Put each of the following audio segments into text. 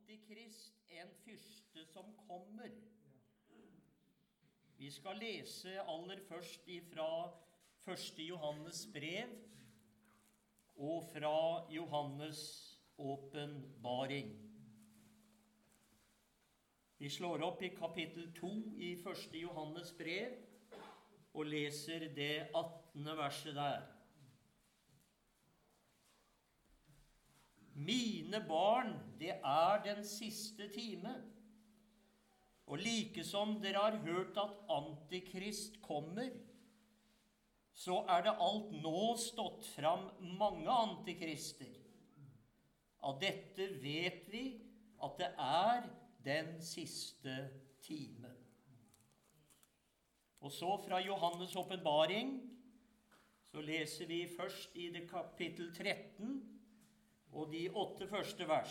Antikrist en fyrste som kommer. Vi skal lese aller først fra 1. Johannes brev og fra Johannes åpenbaring. Vi slår opp i kapittel 2 i 1. Johannes brev og leser det 18. verset der. Mine barn, det er den siste time, og like som dere har hørt at Antikrist kommer, så er det alt nå stått fram mange antikrister. Av dette vet vi at det er den siste time. Og så fra Johannes åpenbaring, så leser vi først i det kapittel 13, og de 8 første vers.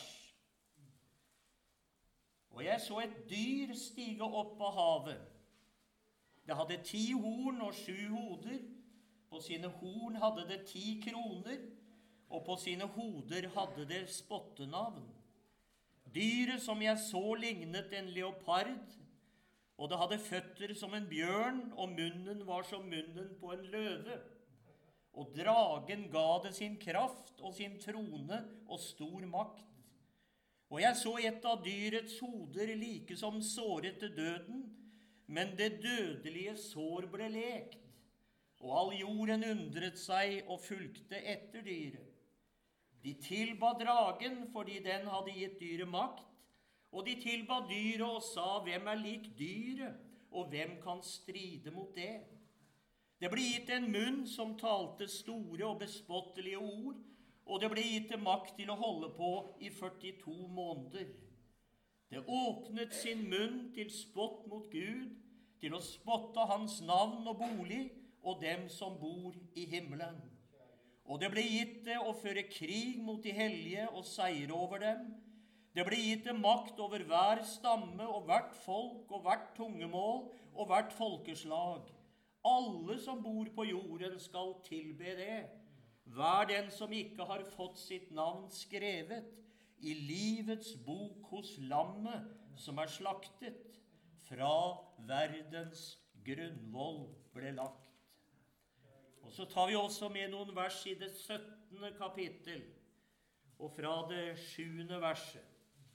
Og jeg så et dyr stige opp av havet. Det hadde 10 horn og 7 hoder. På sine horn hadde det 10 kroner, og på sine hoder hadde det spottenavn. Dyret som jeg så lignet en leopard, og det hadde føtter som en bjørn, og munnen var som munnen på en løve. Og dragen ga det sin kraft og sin trone og stor makt. Og jeg så et av dyrets hoder like som såret til døden, men det dødelige sår ble lekt. Og all jorden undret seg og fulgte etter dyret. De tilba dragen fordi den hadde gitt dyret makt, og de tilba dyret og sa, hvem er lik dyret, og hvem kan stride mot det? Det ble gitt en munn som talte store og bespottelige ord, og det ble gitt det makt til å holde på i 42 måneder. Det åpnet sin munn til spott mot Gud, til å spotte hans navn og bolig, og dem som bor i himmelen. Og det ble gitt det å føre krig mot de hellige og seire over dem. Det ble gitt det makt over hver stamme og hvert folk og hvert tungemål og hvert folkeslag. Alle som bor på jorden skal tilbe det. Hver den som ikke har fått sitt navn skrevet i livets bok hos lammet som er slaktet, fra verdens grunnvoll ble lagt. Og så tar vi også med noen vers i det 17. kapittel, og fra det 7. verset.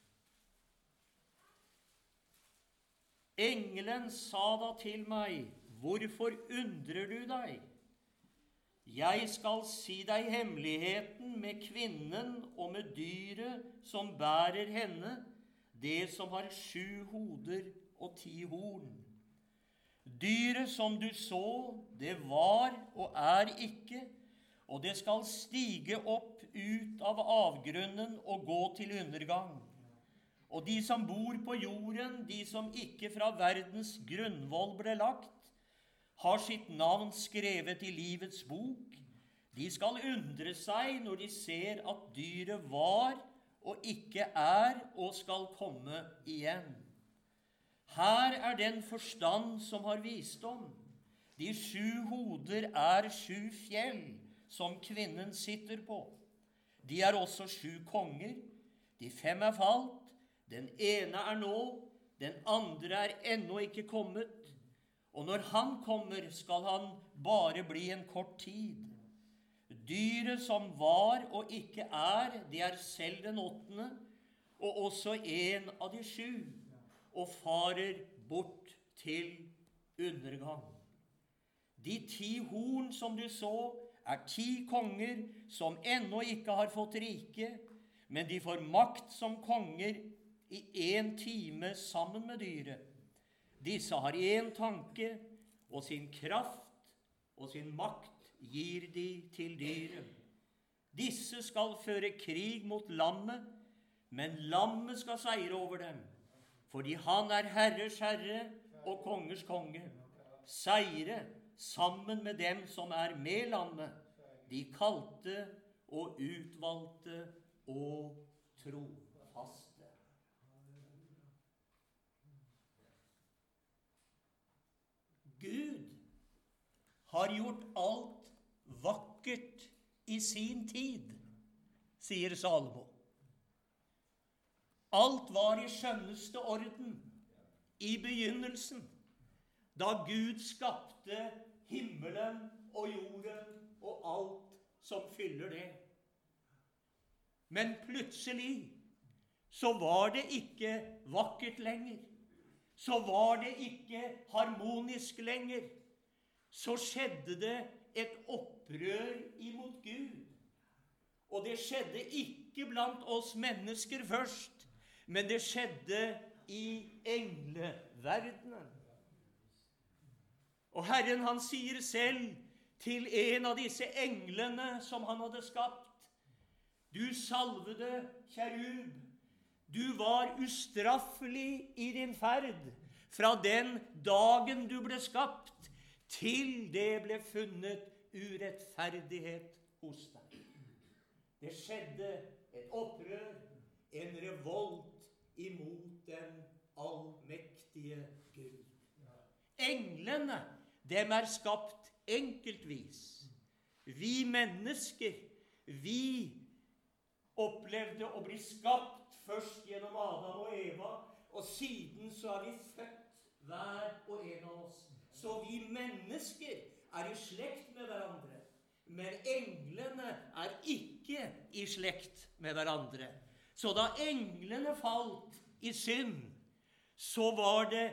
Engelen sa da til meg, hvorfor undrer du deg? Jeg skal si deg hemmeligheten med kvinnen og med dyret som bærer henne, det som har 7 hoder og 10 horn. Dyret som du så, det var og er ikke, og det skal stige opp ut av avgrunnen og gå til undergang. Og de som bor på jorden, de som ikke fra verdens grunnvoll ble lagt, har sitt navn skrevet i livets bok. De skal undre seg når de ser at dyret var og ikke er og skal komme igjen. Her er den forstand som har visdom. De 7 hoder er 7 fjell som kvinnen sitter på. De er også 7 konger. De 5 er falt. Den ene er nå, den andre er ennå ikke kommet. Og når han kommer, skal han bare bli en kort tid. Dyret som var og ikke er, det er selv den 8., og også en av de 7, og farer bort til undergang. De 10 horn som du så, er 10 konger som ennå ikke har fått rike, men de får makt som konger i 1 time sammen med dyret. Disse har 1 tanke, og sin kraft og sin makt gir de til dyret. Disse skal føre krig mot lammet, men lammet skal seire over dem, fordi han er herres herre og kongers konge. Seire sammen med dem som er med lammet, de kalte og utvalgte og trofaste. Gud har gjort alt vakkert i sin tid, sier Salomo. Alt var i skjønneste orden i begynnelsen, da Gud skapte himmelen og jorden og alt som fyller det. Men plutselig så var det ikke vakkert lenger. Så var det ikke harmonisk lenger. Så skjedde det et opprør imot Gud. Og det skjedde ikke blant oss mennesker først, men det skjedde i engleverdenen. Og Herren, han sier selv til en av disse englene som han hadde skapt: Du salvede kjerub, du var ustraffelig i din ferd fra den dagen du ble skapt, til det ble funnet urettferdighet hos deg. Det skjedde et opprør, en revolt imot den allmektige Gud. Englene, dem er skapt enkeltvis. Vi mennesker, vi opplevde å bli skapt først gjennom Adam og Eva, og siden så er vi født, hver og en av oss. Så vi mennesker er i slekt med hverandre, men englene er ikke i slekt med hverandre. Så da englene falt i synd, så var det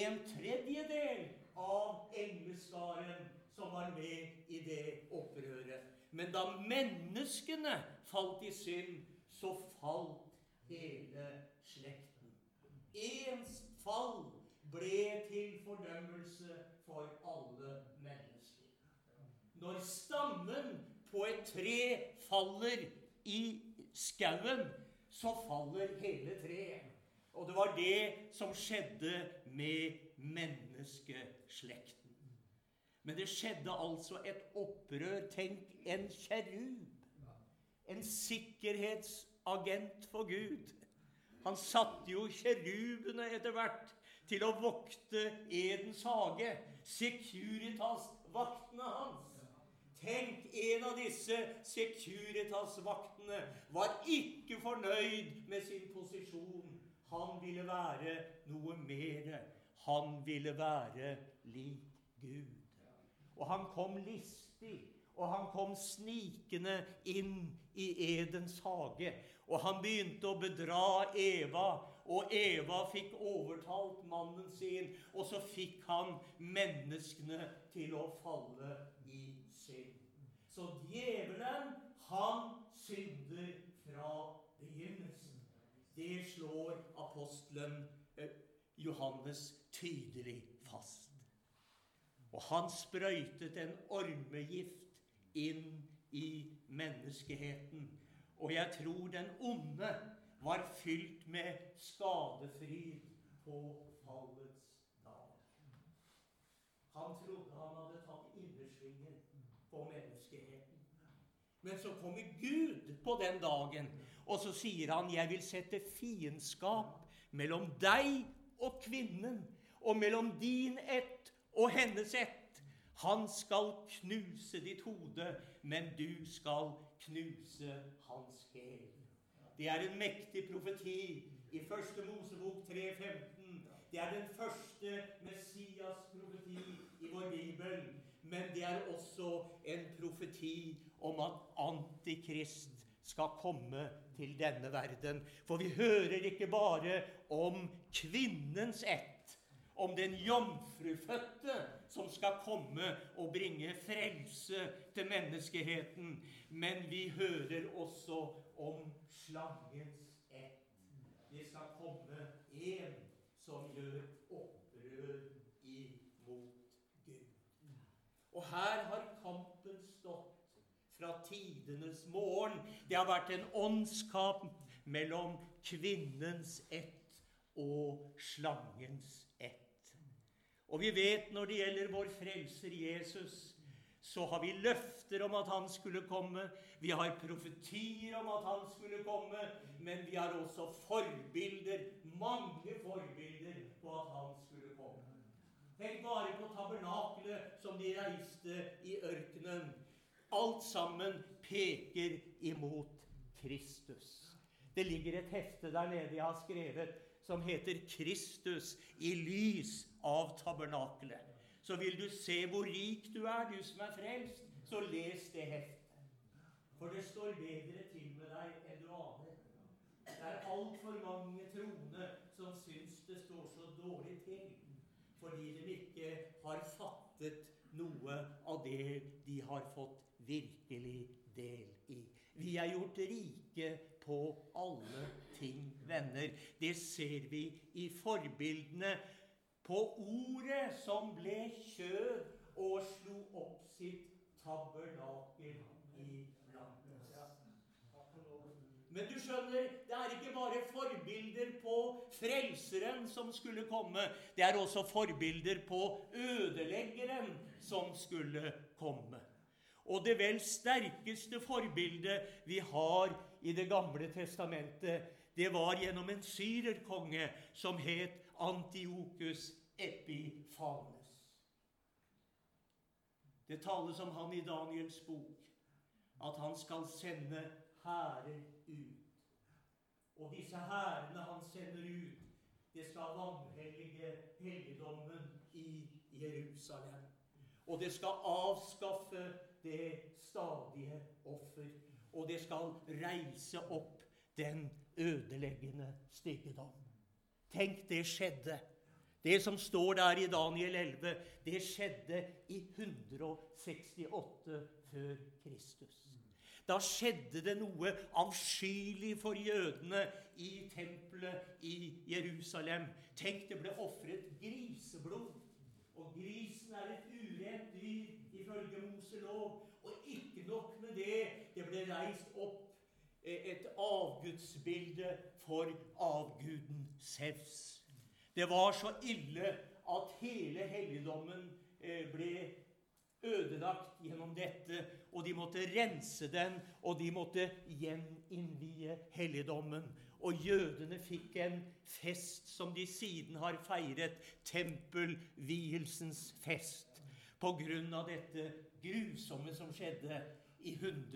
1/3 av engleskaren som var med i det opprøret. Men da menneskene falt i synd, så falt hele slekten. Ens fall ble til fordømmelse for alle mennesker. Når stammen på et tre faller i skauen, så faller hele treet. Og det var det som skjedde med menneskeslekten. Men det skjedde altså et opprør. Tenk, en kjerub, en sikkerhetsagent for Gud. Han satte jo kjerubene etter hvert til å vokte Edens hage. Securitas-vaktene hans. Tenk, en av disse Securitas-vaktene var ikke fornøyd med sin posisjon. Han ville være noe mer. Han ville være lik Gud. Og han kom listig, og han kom snikende inn i Edens hage. Og han begynte å bedra Eva, og Eva fikk overtalt mannen sin, og så fikk han menneskene til å falle i synd. Så djevelen, han synder fra begynnelsen. Det slår apostelen Johannes tydelig fast. Og han sprøytet en ormegift inn i menneskeheten. Og jeg tror den onde var fylt med skadefryd på fallets dag. Han trodde han hadde tatt innersvingen på menneskeheten. Men så kommer Gud på den dagen, og så sier han: jeg vil sette fiendskap mellom deg og kvinnen, og mellom din ett og hennes ett. Han skal knuse ditt hode, men du skal knuse hans hæl. Det er en mektig profeti i 1. Mosebok 3:15. Det er den første Messias-profeti i vår Bibel, men det er også en profeti om at Antikrist skal komme til denne verden. For vi hører ikke bare om kvinnens ett, om den jomfrufødte som skal komme og bringe frelse til menneskeheten, men vi hører også om slangens ett. Det skal komme en som gjør opprør imot Gud. Og her har kampen stått fra tidenes morgen. Det har vært en åndskamp mellom kvinnens ett og slangens ett. Og vi vet når det gjelder vår frelser Jesus, så har vi løfter om at han skulle komme. Vi har profetier om at han skulle komme, men vi har også forbilder, mange forbilder på at han skulle komme. Tenk bare på tabernaklet som de reiste i ørkenen. Alt sammen peker imot Kristus. Det ligger et hefte der nede jeg har skrevet, som heter Kristus i lys av tabernakelet. Så vil du se hvor rik du er, du som er frelst, så les det heftet. For det står bedre til med deg enn du aner. Det er alt for mange troende som syns det står så dårlig til, fordi de ikke har fattet noe av det de har fått virkelig del i. Vi er gjort rike på alle ting, venner. Det ser vi i forbildene på ordet som ble kjød og slo opp sitt tabernakel i blant oss. Men du skjønner, det er ikke bare forbilder på frelseren som skulle komme. Det er også forbilder på ødeleggeren som skulle komme. Og det vel sterkeste forbildet vi har i Det gamle testamentet, det var gjennom en syrerkonge som het Antiochus Epiphanes. Det tales om han i Daniels bok, at han skal sende hærer ut. Og disse hærene han sender ut, det skal vanhellige helligdommen i Jerusalem. Og det skal avskaffe det stadige offer. Og det skal reise opp den ødeleggende styggedom. Tenk, det skjedde. Det som står der i Daniel 11, det skjedde i 168 før Kristus. Da skjedde det noe avskyelig for jødene i tempelet i Jerusalem. Tenk, det ble offret griseblod. Og grisen er et urent dyr ifølge Moselov. Og ikke nok med det, det ble reist opp et avgudsbilde for avguden Sevs. Det var så ille at hele helligdommen ble ødelagt gjennom dette, og de måtte rense den, og de måtte gjeninnvie helligdommen. Og jødene fikk en fest som de siden har feiret, tempelvielsens fest, på grunn av dette grusomme som skjedde i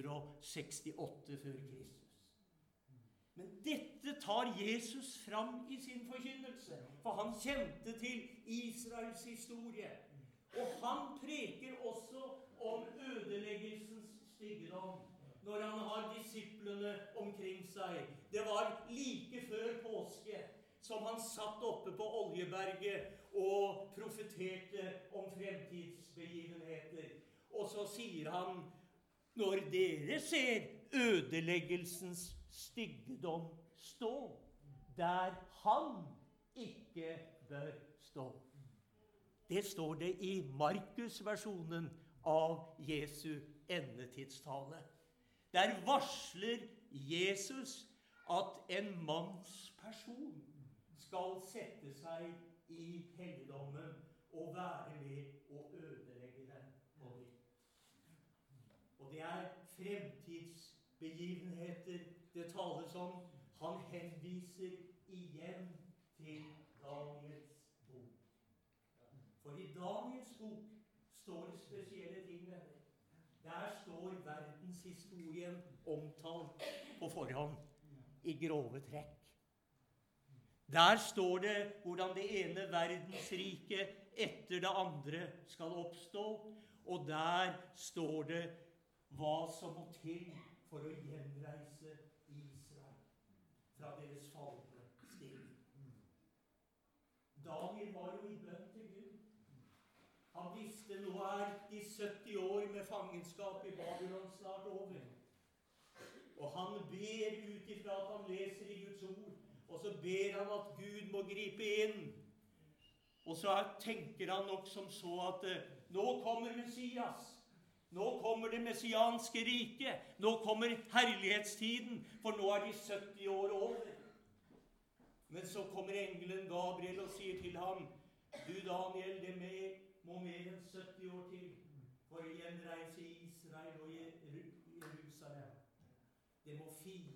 168 før Kristus. Men dette tar Jesus fram i sin forkynnelse, for han kjente til Israels historie. Og han preker også om ødeleggelsens styggedom når han har disiplene omkring seg. Det var like før påske som han satt oppe på Oljeberget og profeterte om fremtidsbegivenheter. Og så sier han, når dere ser ødeleggelsens styggedom stå, der han ikke bør stå. Det står det i Markus-versjonen av Jesu endetidstale. Der varsler Jesus at en manns person skal sette seg i helligdommen og være med å ødelegge den på nytt. Og det er fremtidsbegivenheter det tales om. Han henviser igjen til Daniels bok. For i Daniels bok står det spesielle ting med det. Der står verdenshistorien omtalt på forhånd i grove trekk. Der står det hvordan det ene verdensriket etter det andre skal oppstå, og der står det hva som må til for å gjenreise Israel fra deres falne stilling. Daniel var jo i bønn til Gud. Han visste nå er de 70 år med fangenskap i Babylon snart over. Og han ber ut ifra at han leser i Guds ord, og så ber han at Gud må gripe inn. Og så tenker han nok som så at nå kommer Messias. Nå kommer det messianske riket. Nå kommer herlighetstiden, for nå er de 70 år over. Men så kommer engelen Gabriel og sier til ham, du Daniel, det må mer enn 70 år til for å gjenreise Israel og Jerusalem. Det må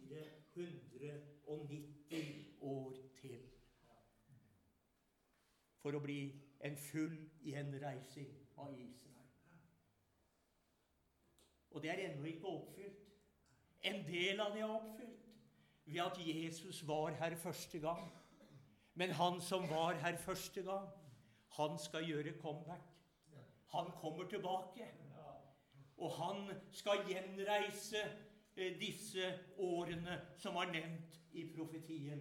490 år til for å bli en full gjenreising av Israel. Og det er ennå ikke oppfylt. En del av det er oppfylt. ved at Jesus var her første gang. Men han som var her første gang, han skal gjøre comeback. Han kommer tilbake. Og han skal gjenreise disse årene som var nevnt i profetien.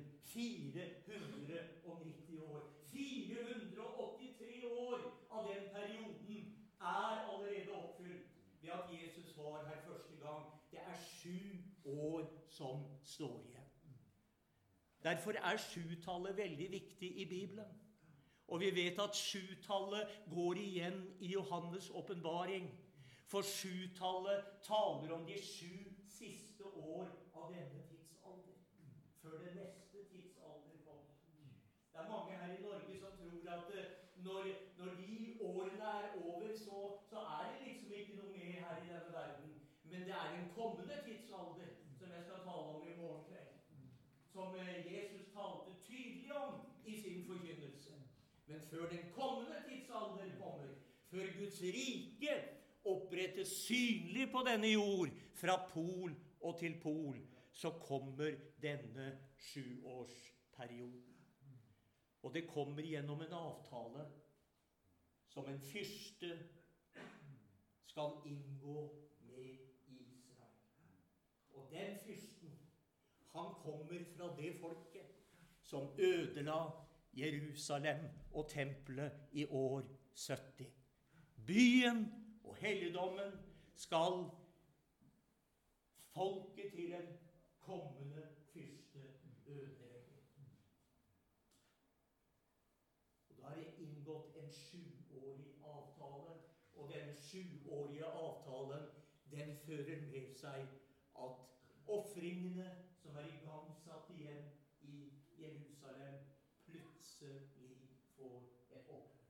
490 år. 483 år av den perioden er allerede oppfylt ved at Jesus var her første gang. Det er 7 år som står igjen. Derfor er 7-tallet veldig viktig i Bibelen. Og vi vet at 7-tallet går igjen i Johannes åpenbaring. For 7-tallet taler om de 7 siste år av denne tidsalder, før den neste tidsalder kommer. Det er mange her i Norge som tror at når de årene er over, så er det liksom ikke noe mer her i denne verden. Men det er en kommende tidsalder, som jeg skal tale om i morgen kveld, som Jesus talte tydelig om i sin forkynnelse. Men før den kommende tidsalder kommer, før Guds rike opprettes synlig på denne jord, fra pol og til pol, så kommer denne 7-årsperioden. Og det kommer gjennom en avtale som en fyrste skal inngå med Israel. Og den fyrsten, han kommer fra det folket som ødela Jerusalem og tempelet i år 70. Byen og helligdommen skal folket til en kommende fyrste ødelegge. Og da er det inngått en 7-årig avtale, og denne 7-årige avtalen, den fører med seg at offringene som er igangsatt igjen i Jerusalem, plutselig får et opphør.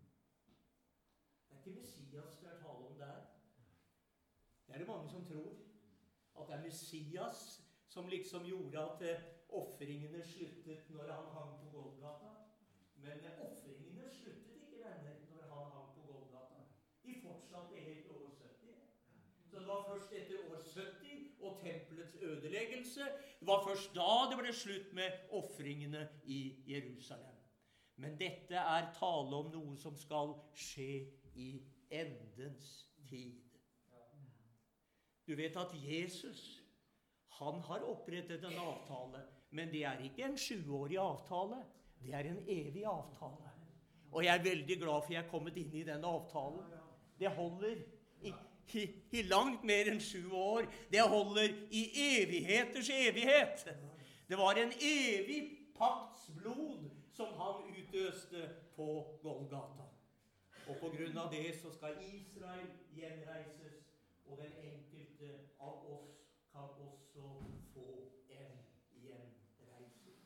Det er ikke Messias det er tale om der. Det er det mange som tror. At det er Messias som liksom gjorde at offringene sluttet når han hang på Golgata. Men offringene sluttet ikke, venner, når han hang på Golgata. De fortsatte helt år 70. Så det var først etter år 70 og tempelets ødeleggelse, det var først da det ble slutt med offringene i Jerusalem. Men dette er tale om noe som skal skje i endens tid. Du vet at Jesus, han har opprettet en avtale, men det er ikke en 7-årig avtale, det er en evig avtale. Og jeg er veldig glad for jeg er kommet inn i den avtalen. Det holder i langt mer enn 7 år. Det holder i evigheters evighet. Det var en evig pakts blod som han utøste på Golgata. Og på grunn av det så skal Israel gjenreises, og den enkelte av oss kan også få en gjenreising.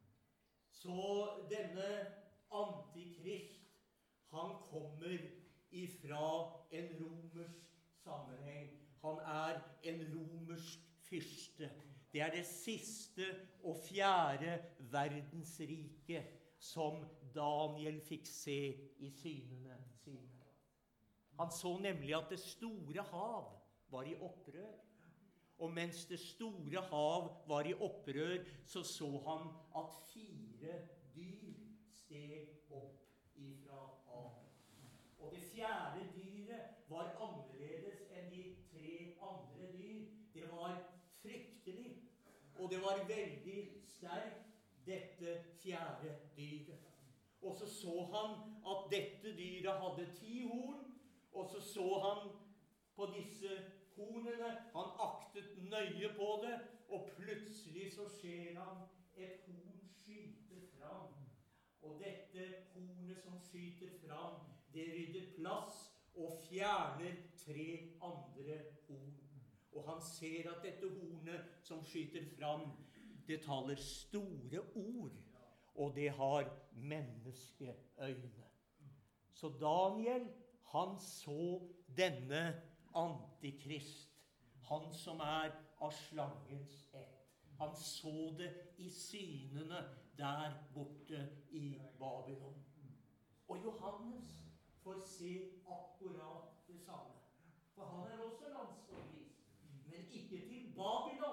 Så denne antikrist, han kommer ifra en romersk sammenheng. Han er en romersk fyrste. Det er det siste og 4. verdensrike som Daniel fikk se i synene sine. Han så nemlig at det store hav var i opprør. Og mens det store hav var i opprør, så han at 4 dyr steg opp ifra havet. Og det 4. dyret var annerledes enn de 3 andre dyr. Det var fryktelig, og det var veldig sterkt, dette 4. dyret. Og så han at dette dyret hadde 10 horn, og så han på disse hornene, han aktet nøye på det, og plutselig så ser han et horn skyte fram. Og dette hornet som skyter fram, det rydder plass og fjerner 3 andre horn. Og han ser at dette hornet som skyter fram, det taler store ord, og det har menneskeøyne. Så Daniel, han så denne antikrist, han som er av slangens ett. Han så det i synene der borte i Babylon. Og Johannes får se akkurat det samme. For han er også landsforvist, men ikke til Babylon.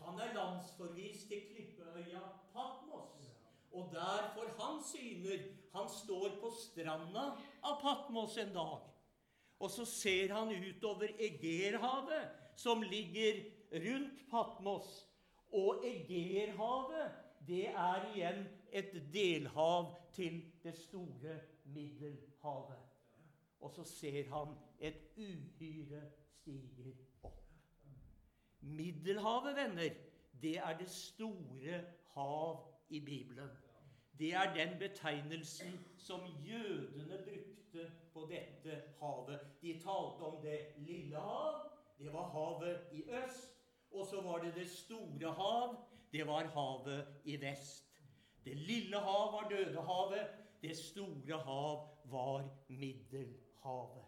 Han landsforvist til klippeøya Patmos. Og der får han syner. Han står på stranda av Patmos en dag. Og så ser han utover Egerhavet, som ligger rundt Patmos. Og Egerhavet, det igjen et delhav til det store Middelhavet. Og så ser han et uhyre stiger opp. Middelhavet, venner, det det store hav i Bibelen. Det den betegnelsen som jødene brukte på dette havet. De talte om det lille hav, det var havet i øst, og så var det det store hav, det var havet i vest. Det lille hav var Dødehavet, det store hav var Middelhavet.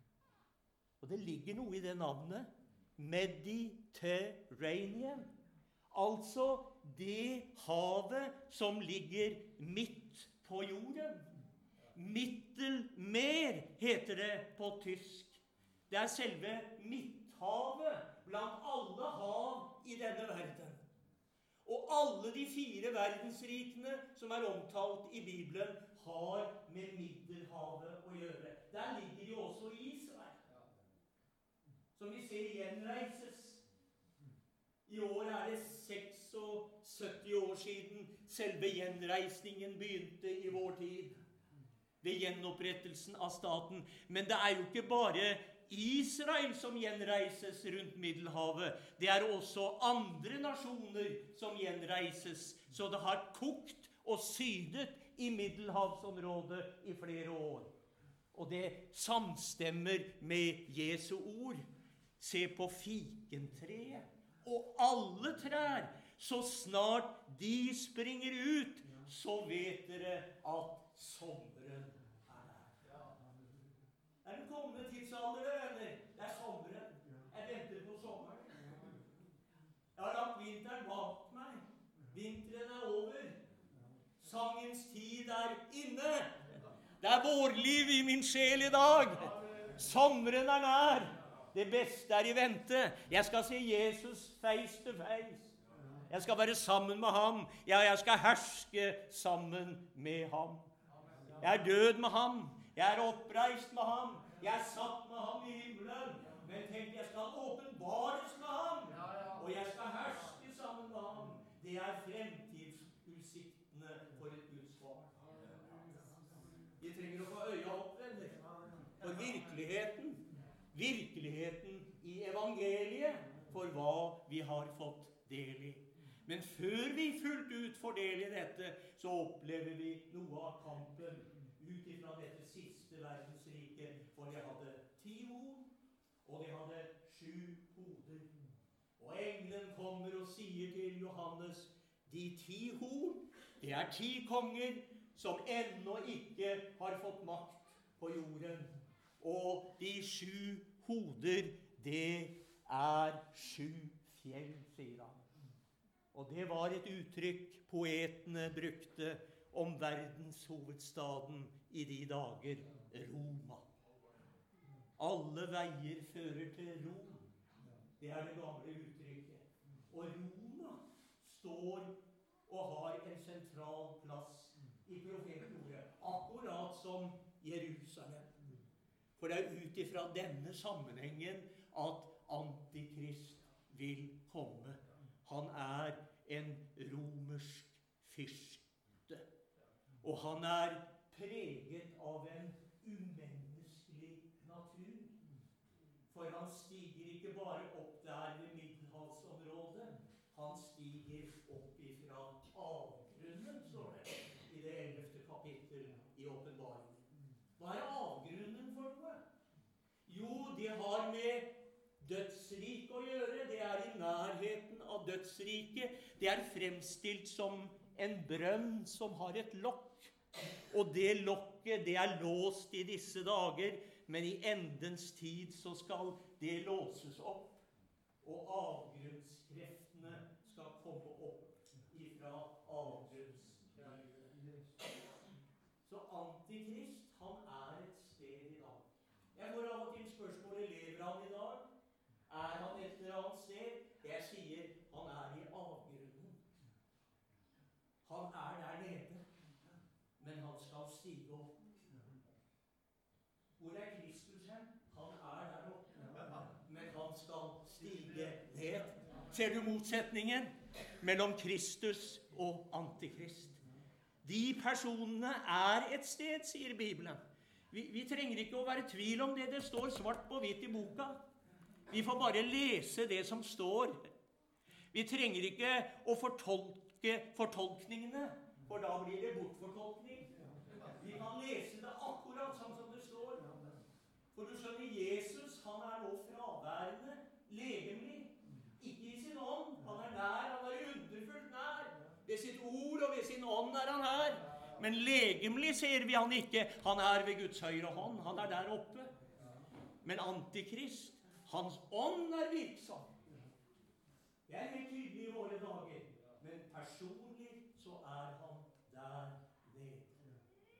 Og det ligger noe i det navnet, Mediterranean. Altså det havet som ligger midt på jorden. Mittelmeer heter det på tysk. Det selve Midthavet blant alle hav i denne verden. Og alle de 4 verdensrikene som omtalt i Bibelen har med Middelhavet å gjøre. Der ligger jo også Israel, som vi ser gjenreises. I år det 76 år siden selve gjenreisningen begynte i vår tid, ved gjenopprettelsen av staten. Men det jo ikke bare Israel som gjenreises rundt Middelhavet. Det også andre nasjoner som gjenreises. Så det har kokt og sydet i Middelhavsområdet i flere år. Og det samstemmer med Jesu ord. Se på fikentreet. Og alle trær, så snart de springer ut, så vet dere at sommeren der. Den kommende tidsalder, venner. Det sommeren. Jeg venter på sommeren. Jeg har lagt vinteren bak meg. Vinteren over. Sangens tid inne. Det vårliv i min sjel i dag. Sommeren nær. Det beste i vente. Jeg skal se Jesus face to face. Jeg skal være sammen med ham. Ja, jeg skal herske sammen med ham. Jeg død med ham. Jeg oppreist med ham. Jeg satt med ham i himmelen. Men tenk, jeg skal åpenbares med ham. Og jeg skal herske sammen med ham. Det fremtidsutsiktene for et Guds barn. Vi trenger å få øya opp, venner. For virkeligheten i evangeliet for hva vi har fått del i. Men før vi fullt ut får del i dette, så opplever vi noe av kampen ut ifra dette siste verdensriket, for de hadde 10 horn, og de hadde 7 hoder. Og engelen kommer og sier til Johannes, de 10 horn, det 10 konger som ennå ikke har fått makt på jorden. Og de 7 hoder, det 7 fjell, sier han. Og det var et uttrykk poetene brukte om verdenshovedstaden i de dager, Roma. Alle veier fører til Rom. Det det gamle uttrykket. Og Roma står og har en sentral plass i profetordet, akkurat som Jerusalem. For det ut ifra denne sammenhengen at Antikrist vil komme. Han en romersk fyrste. Og han preget av en umenneskelig natur. For han stiger ikke bare opp der ved Middelhavsområdet. Han stiger opp ifra avgrunnen, står det i det 11. kapittel i Åpenbaringen. Hva avgrunnen for noe? Jo, det har med dødsriket å gjøre. Det i nærheten av dødsriket. Det fremstilt som en brønn som har et lokk. Og det lokket, det låst i disse dager, men i endens tid så skal det låses opp. Og avgrunnskreftene skal komme opp ifra avgrunnskreftene. Så Antikrist, han et sted i dag. Jeg får av og til spørsmålet, lever han i dag? Han et eller annet sted? Jeg sier, han i stige opp. Hvor Kristus hen? Han der oppe. Men han skal stige ned. Ser du motsetningen mellom Kristus og Antikrist? De personene et sted, sier Bibelen. Vi trenger ikke å være i tvil om det. Det står svart på hvitt i boka. Vi får bare lese det som står. Vi trenger ikke å fortolke fortolkningene, for da blir det bortfortolkning. Vi kan lese det akkurat sånn som det står. For du skjønner, Jesus, han nå fraværende, legemlig. Ikke i sin ånd. Han nær, han underfullt nær. Ved sitt ord og ved sin ånd han her. Men legemlig ser vi han ikke. Han ved Guds høyre hånd. Han der oppe. Men Antikrist, hans ånd virksom. Det helt tydelig i våre dager. Men personlig så han der nede.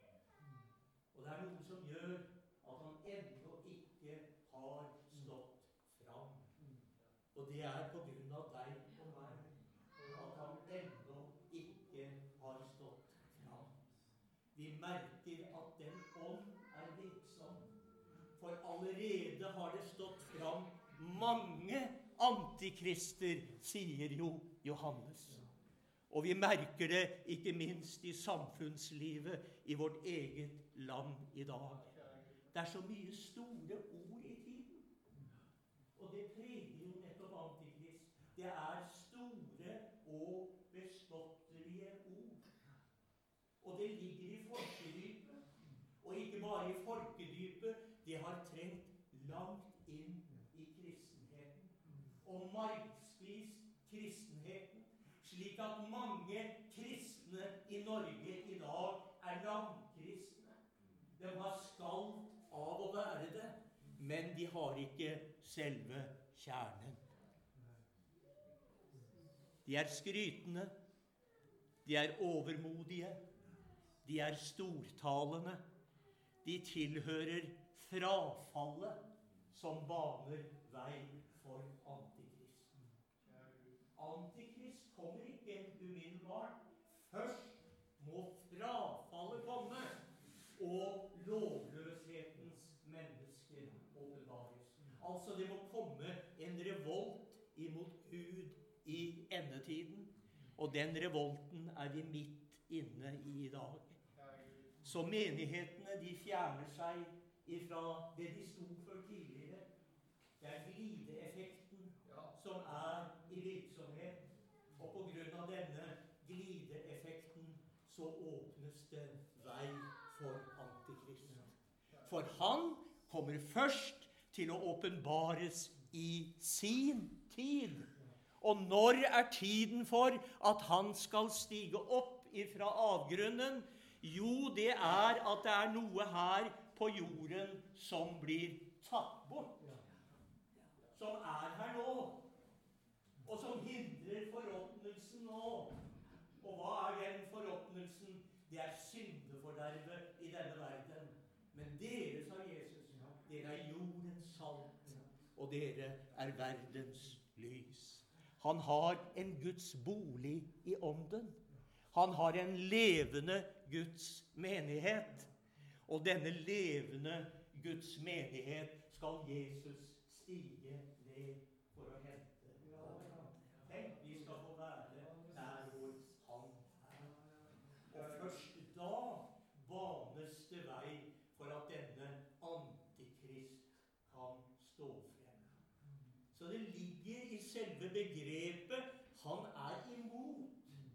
Og det noe som gjør at han ennå ikke har stått fram. Og det på grunn av deg og meg. At han ennå ikke har stått fram. Vi merker at den ånd virksom. For allerede har det stått fram mange antikrister, sier jo Johannes. Og vi merker det ikke minst i samfunnslivet i vårt eget land i dag. Det så mye store ord i tiden. Og det preger jo nettopp Antikrist. Det store og bespottelige ord. Og det ligger i folkedypet. Og ikke bare i folkedypet, det har trengt langt inn i kristenheten. Og markspist kristenheten, slik at mange kristne i Norge i dag landkristne. De har skall av å være det, men de har ikke selve kjernen. De skrytende, de overmodige, de stortalende, de tilhører frafallet som baner vei for Antikrist. Antikrist kommer ikke umiddelbart. Først må frafallet komme, og lovløshetens mennesker åpenbares. Altså det må komme en revolt imot Gud i endetiden, og den revolten vi midt inne i dag. Så menighetene, de fjerner seg ifra det de sto for tidligere. Det glideeffekten som i virksomhet, og på grunn av denne glideeffekten så åpnes det vei for Antikrist. For han kommer først til å åpenbares i sin tid. Og når tiden for at han skal stige opp ifra avgrunnen? Jo, det at det noe her på jorden som blir tatt bort. Som her nå. Og som hindrer forråtnelsen nå. Og hva den forråtnelsen? Det syndefordervet i denne verden. Men dere, sa Jesus, dere jordens salt, og dere verdens lys. Han har en Guds bolig i ånden. Han har en levende Guds menighet. Og denne levende Guds menighet skal Jesus stige ned for å hente. Tenk, vi skal få være der hvor han Og først da banes det vei for at denne Antikrist kan stå frem. Så det ligger i selve begrepet han imot.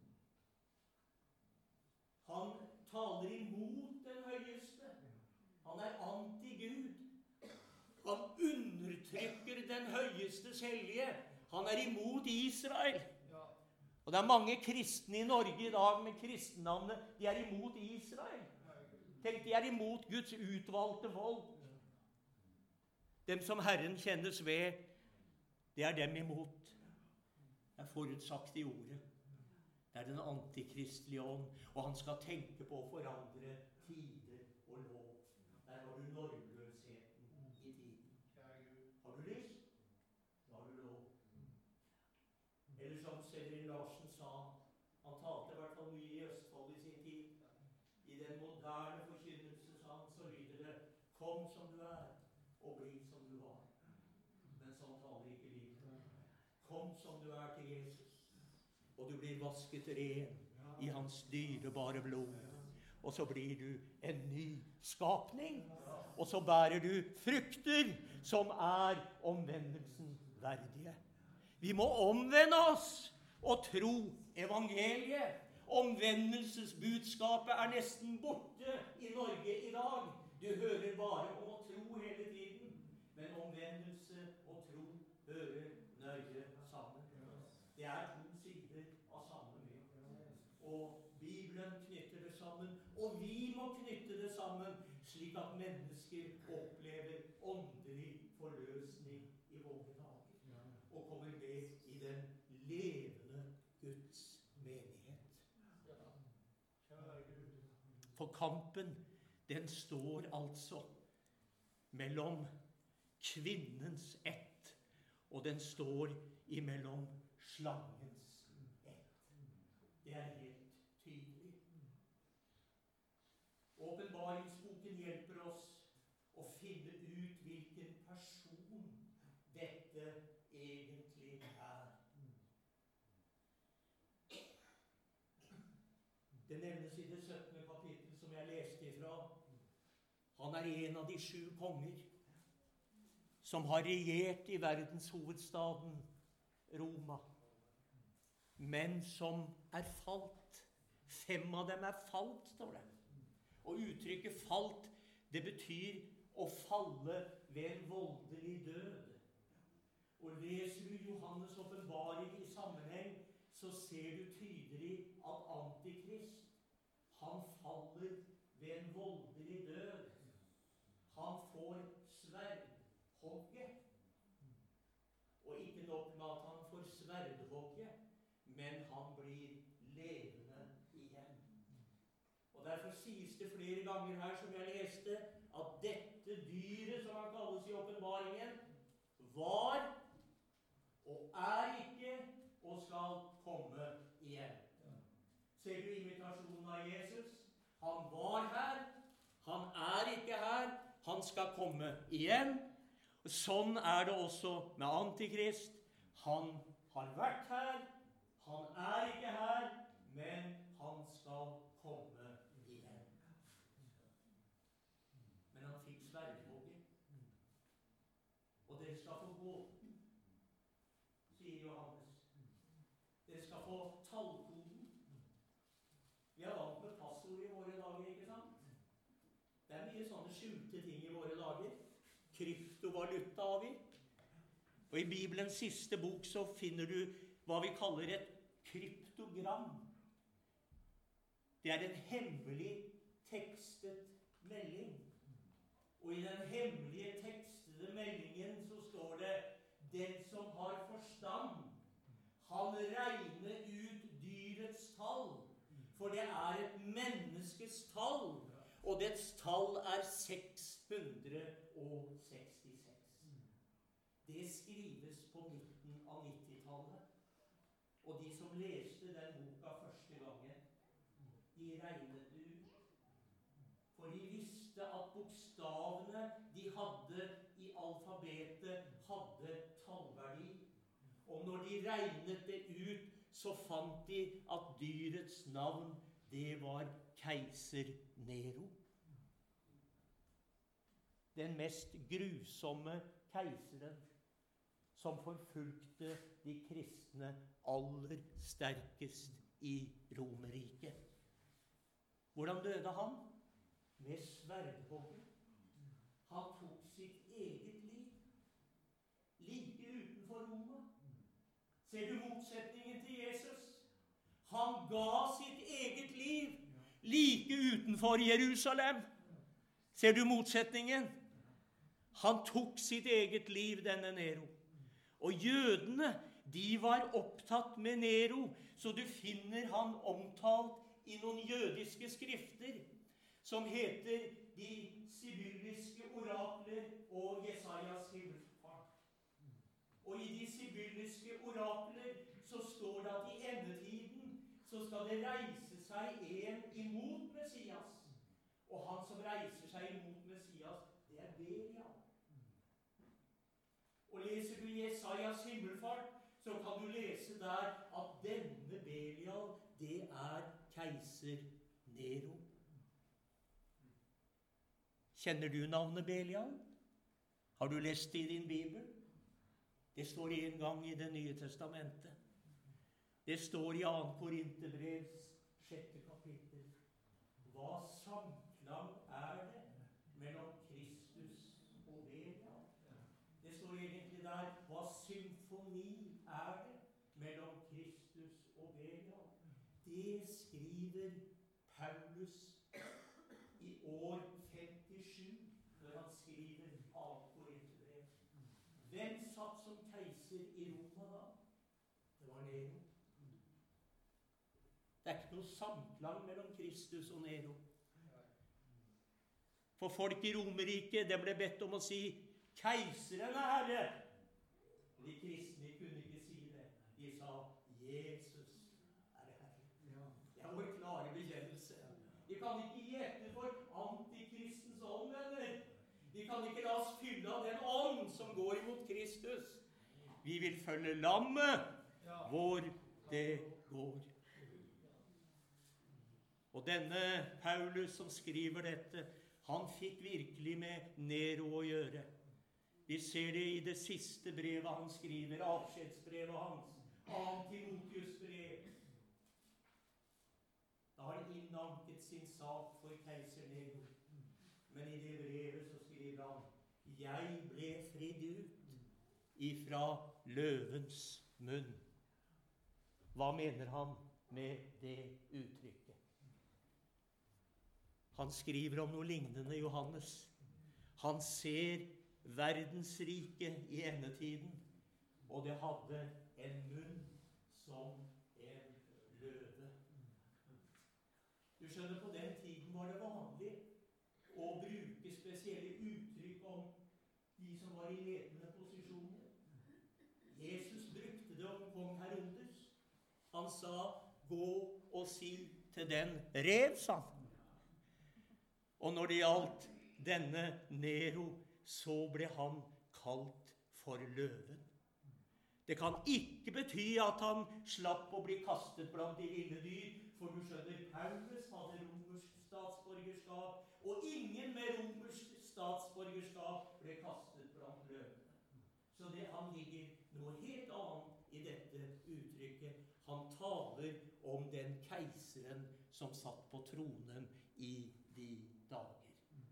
Han taler imot den høyeste. Han anti-Gud. Han undertrykker den høyestes hellige. Han imot Israel. Og det mange kristne i Norge i dag med kristennavnet. De imot Israel. Tenk, de imot Guds utvalgte folk. Dem som Herren kjennes ved, det dem imot. Det forutsagt i ordet. Det den antikristelige ånd, og han skal tenke på å forandre tider og lov. Der har du normløsheten i tiden. Har du lyst? Da har du lov. Eller som Cedrin Larsen sa, han talte i hvert fall mye i Østfold i sin tid, i I den moderne forkynnelse, sa han, så lyder det: kom som du og bli som du var. Men sånn taler ikke livet. Kom som du til Jesus, og du blir vasket ren I hans dyrebare blod. Og så blir du en ny skapning. Og så bærer du frukter som omvendelsen verdige. Vi må omvende oss og tro evangeliet. Omvendelsesbudskapet nesten borte I Norge I dag. Du hører bare om å tro hele tiden. Men omvendelse og tro hører nøye sammen. Det to sider av samme mynt. Og Bibelen knytter det sammen, og vi må knytte det sammen, slik at mennesker opplever åndelig forløsning I våre dager, og kommer med I den levende Guds menighet. For kampen, den står altså mellom kvinnens ett, og den står imellom slangens ett. Det helt tydelig. Åpenbaringsboken hjelper oss å finne ut hvilken person dette egentlig Det nevnes I det 17. kapittel som jeg leste ifra. Han en av de 7 konger som har regjert I verdenshovedstaden Roma, men som falt. 5 av dem falt, står det. Og uttrykket falt, det betyr å falle ved en voldelig død. Og leser du Johannes åpenbaring I sammenheng, så ser du tydelig at Antikrist, han faller ved en voldelig død. Han får sverdhogget. Og ikke nok med at han får sverdhogget, men han blir levende igjen. Og derfor sies det flere ganger her, som jeg leste, at dette dyret, som han kalles I åpenbaringen, var og ikke og skal komme igjen. Ser du invitasjonen av Jesus? Han var her, han ikke her, han skal komme igjen. Sånn det også med Antikrist. Han har vært her, han ikke her, men han skal komme igjen. Men han fikk sverdhogget. Og dere skal få gå, sier Johannes. Dere skal få tallkoden. Vi vant med passord I våre dager, ikke sant? Det mye sånne skjulte ting I våre dager. Kryptovaluta har vi. Og I Bibelens siste bok så finner du hva vi kaller et kryptogram. Det en hemmelig tekstet melding. Og I den hemmelige tekstede meldingen så står det: den som har forstand, han regner ut dyrets tall, for det et menneskes tall, og dets tall 666. Det skrives på midten av 90-tallet. Og de som leste den boka første gangen, de regnet ut. For de visste at bokstavene de hadde I alfabetet hadde tallverdi. Og når de regnet det ut, så fant de at dyrets navn, det var keiser Nero. Den mest grusomme keiseren som forfulgte de kristne aller sterkest I Romerriket. Hvordan døde han? Med sverdhogget. Han tok sitt eget liv. Like utenfor Roma. Ser du motsetningen til Jesus? Han ga sitt eget liv like utenfor Jerusalem. Ser du motsetningen? Han tok sitt eget liv, denne Nero. Og jødene, de var opptatt med Nero, så du finner han omtalt I noen jødiske skrifter, som heter de sibylliske orakler og Jesajas himmelfart. Og I de sibylliske orakler så står det at I endetiden så skal det reise seg en imot Messias. Og han som reiser seg imot Messias, det er Belial. Og leser du Jesajas himmelfart, så kan du lese der at denne Belial, det er keiser Nero. Kjenner du navnet Belial? Har du lest det i din bibel? Det står en gang i Det nye testamentet. Det står i 2. Korinterbrevs 6. kapittel. Hva samklang er det mellom Kristus og Belial? Det står egentlig der, hva symfoni er det mellom Kristus og Belial? Det skriver Paulus i år 57, når han skriver 2. Korinterbrev. Hvem satt som keiser i Roma da? Det var Nero. Det er ikke noe samklang mellom Kristus og Nero. For folk i Romerriket, det ble bedt om å si keiseren er herre. De kristne kunne ikke si det. De sa Jesus er herre. Det er vår klare bekjennelse. Vi kan ikke gi etter for antikristens ånd, venner. Vi kan ikke la oss fylle av den ånd som går imot Kristus. Vi vil følge lammet hvor det går. Og denne Paulus som skriver dette, han fikk virkelig med Nero å gjøre. Vi ser det i det siste brevet han skriver, avskjedsbrevet hans, 2. Timotheus brev. Da har han innanket sin sak for keiser Nero. Men i det brevet så skriver han, jeg ble fridd ut ifra løvens munn. Hva mener han med det uttrykket? Han skriver om noe lignende, Johannes. Han ser verdensriket i endetiden, og det hadde en munn som en løve. Du skjønner, på den tiden var det vanlig å bruke spesielle uttrykk om de som var i ledende posisjoner. Jesus brukte det om kong Herodes. Han sa, gå og si til den rev, sa han. Og når det gjaldt denne Nero, så ble han kalt for løven. Det kan ikke bety at han slapp å bli kastet blant de ville dyr, for du skjønner, Paulus hadde romersk statsborgerskap, og ingen med romersk statsborgerskap ble kastet blant løvene. Så det han ligger noe helt annet i dette uttrykket. Han taler om den keiseren som satt på tronen i de dager.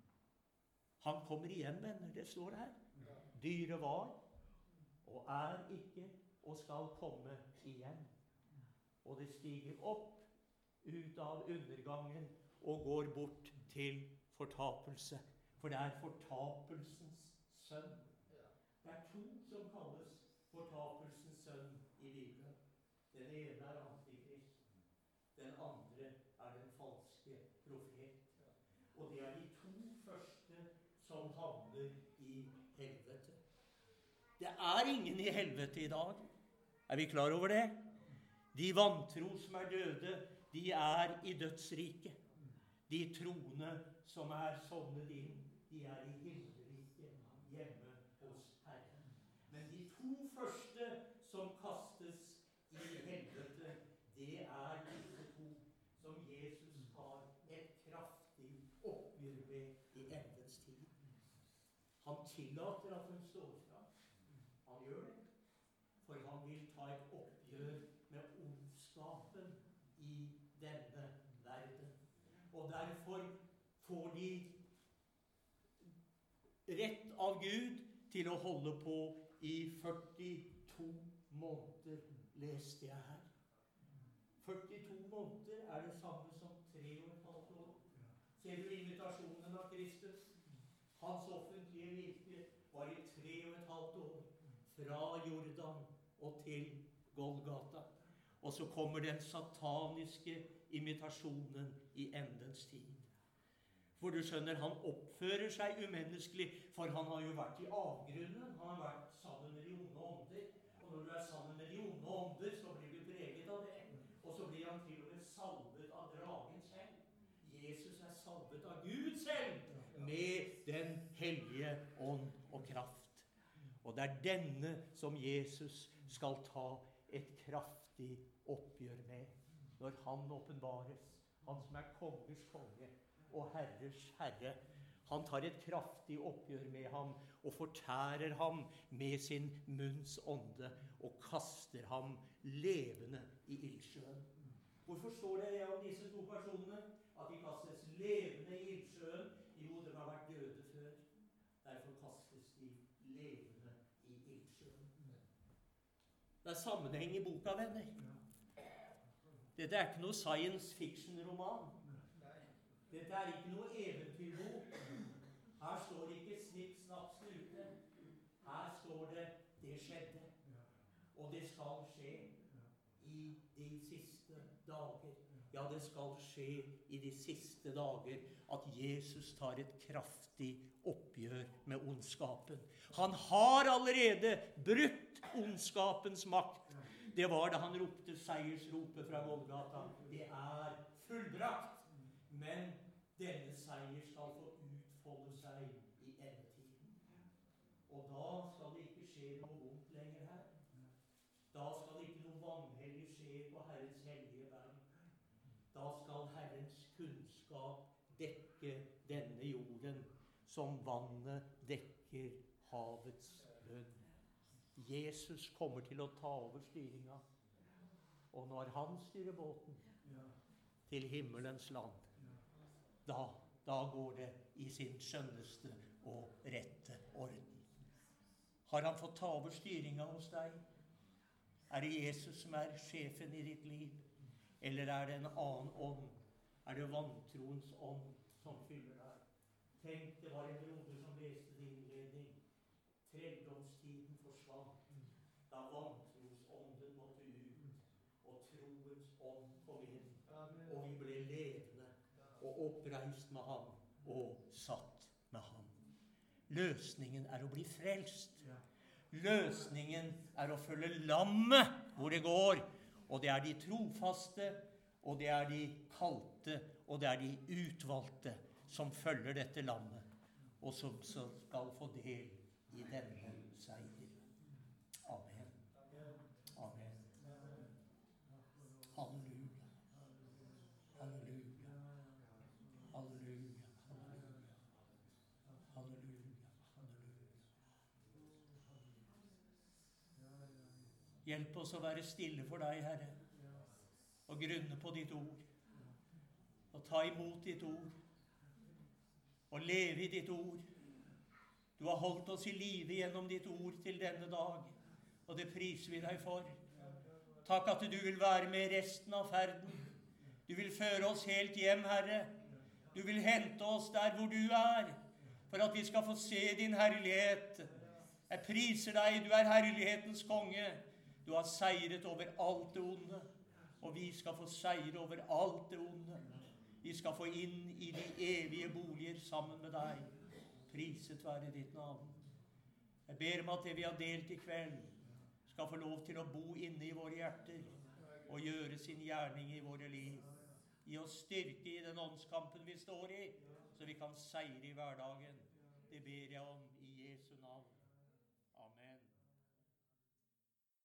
Han kommer igjen, venner, det står her. Dyret var, og er ikke, og skal komme igjen. Og det stiger opp ut av undergangen og går bort til fortapelse. For det er fortapelsens sønn. Det er to som kalles fortapelsens sønn i Bibelen. Den ene er antikrist. Den andre er den falske profet. Og det er de to første som havner i helvete. Det er ingen i helvete i dag. Er vi klar over det? De vantro som er døde, de er i dødsriket. De troende som er sovnet inn, de er i himmelriket hjemme hos Herren. Men de to første som kastes i helvete, det er disse to som Jesus har et kraftig oppgjør ved i endens tid. Han tillater at den står fra. Han gjør det, for han vil ta et oppgjør med ondskapen i denne verden. Og derfor får de rett av Gud til å holde på i 42 måneder, leste jeg her. 42 måneder er det samme som 3,5 år. Ser du invitasjonen av Kristus? Hans offentlige virke var i 3,5 år, fra Jordan og til Golgata. Og så kommer den sataniske invitasjonen i endens tid. For du skjønner, han oppfører seg umenneskelig, for han har jo vært i avgrunnen. Han har vært sammen med de onde ånder. Og når du er sammen med de onde ånder, så blir du preget av det. Og så blir han til og med salvet av dragen selv. Jesus er salvet av Gud selv med den hellige ånd og kraft. Og det denne som Jesus skal ta et kraftig oppgjør med når han åpenbares. Han som kongers konge og herres herre. Han tar et kraftig oppgjør med ham og fortærer ham med sin munns ånde og kaster ham levende i ildsjøen. Hvorfor står det om disse to personene? At de kastes levende i ildsjøen? Jo, de har vært døde før. Derfor kastes de levende i ildsjøen. Det sammenheng i boka, venner. Dette ikke noe science fiction-roman. Dette ikke noe eventyrbok. Her står det ikke snipp, snapp, snute. Her står det skjedde. Og det skal skje i de siste dager. Ja, det skal skje i de siste dager at Jesus tar et kraftig oppgjør med ondskapen. Han har allerede brutt ondskapens makt. Det var da han ropte seiersropet fra Golgata. Det fullbrakt. Men denne seier skal få utfolde seg i endetiden. Og da skal det ikke skje noe vondt lenger her. Da skal det ikke noe vanhellig skje på Herrens hellige berg. Da skal Herrens kunnskap dekke denne jorden, som vannet dekker havets bunn. Jesus kommer til å ta over styringa. Og når han styrer båten til himmelens land, da går det i sin skjønneste og rette orden. Har han fått ta over styringa hos deg? Det Jesus som sjefen i ditt liv? Eller det en annen ånd? Det vantroens ånd som fyller deg? Tenk, det var en broder som leste din innledning. Trelldomstiden forsvant, da vantrosånden måtte ut, og troens ånd kom inn, og vi ble levende, og oppreist med ham, og satt med ham. Løsningen å bli frelst. Løsningen å følge lammet hvor det går, og det de trofaste, og det de kalte, og det de utvalgte som følger dette lammet, og som skal få del i denne seier. Amen. Amen. Halleluja. Halleluja. Halleluja. Halleluja. Halleluja. Hjelp oss å være stille for deg, Herre, og grunne på ditt ord, og ta imot ditt ord, og leve i ditt ord. Du har holdt oss i live gjennom ditt ord til denne dag, og det priser vi deg for. Takk at du vil være med resten av ferden. Du vil føre oss helt hjem, Herre. Du vil hente oss der hvor du for at vi skal få se din herlighet. Jeg priser deg, du herlighetens konge. Du har seiret over alt det onde, og vi skal få seire over alt det onde. Vi skal få inn i de evige boliger sammen med deg. Priset være ditt navn. Jeg ber om at det vi har delt i kveld, skal få lov til å bo inne i våre hjerter, og gjøre sin gjerning i våre liv. Gi oss styrke i den åndskampen vi står i, så vi kan seire i hverdagen. Det ber jeg om